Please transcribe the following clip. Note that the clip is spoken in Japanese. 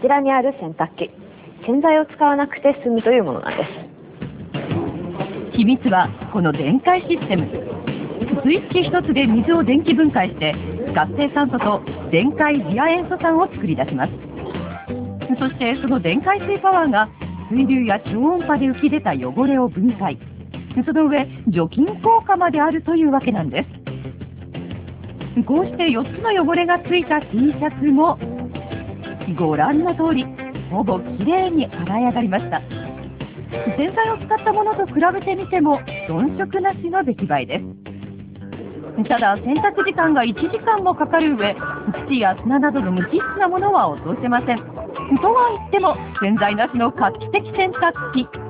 ちらにある洗濯機、洗剤を使わなくて済むというものなんです。 秘密はこの電解システム。スイッチ一つで水を電気分解して活性酸素と電解次亜塩素酸を作り出します。そしてその電解水パワーが水流や超音波で浮き出た汚れを分解、その上除菌効果まであるというわけなんです。こうして4つの汚れがついた T シャツもご覧の通りほぼきれいに洗い上がりました。洗剤を使ったものと比べてみても遜色なしの出来栄えです。ただ洗濯時間が1時間もかかる上、土や砂などの無機質なものは落とせません。とは言っても洗剤なしの画期的洗濯機、